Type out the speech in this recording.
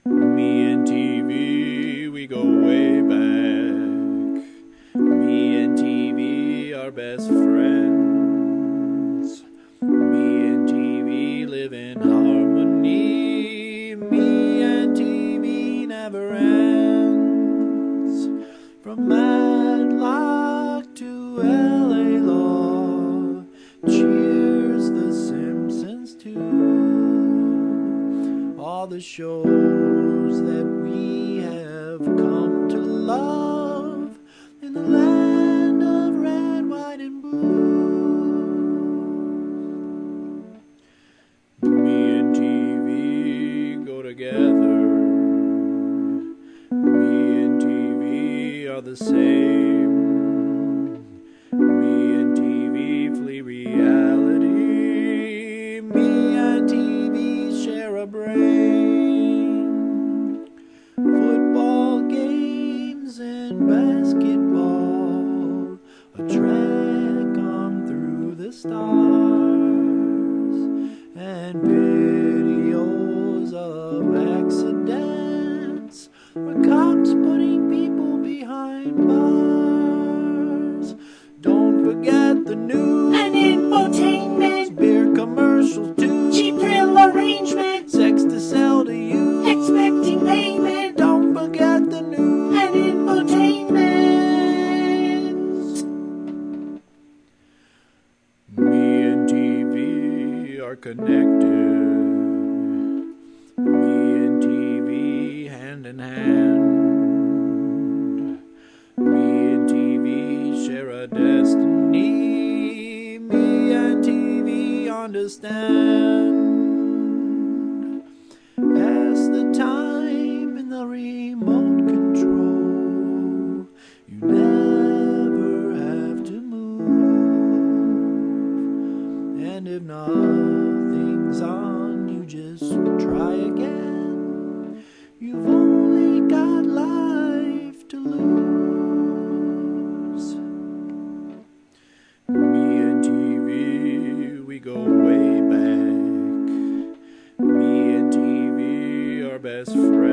Me and TV, we go way back. Me and TV are best friends. Me and TV live in harmony. Me and TV never ends. From Matlock to LA Law, Cheers, The Simpsons too. All the shows that we have come to love in the land of red, white, and blue. Me and TV go together. Me and TV are the same. Me and TV flee reality. Me and TV share a brain. Football games and basketball, a trek on through the stars, and videos of accidents where cops putting people behind bars. Don't forget the news and infotainment, beer commercials too, cheap thrill arrangement, sex to sell to you, expecting payment, don't forget the news and infotainment. Me and TV are connected. Me and TV hand in hand. Me and TV share a destiny. Me and TV understand. Pass the time in the remote control. You never have to move. And if nothing's on, you just try again. You've only got life to lose. Me and TV, we go way back. Me and TV are best friends.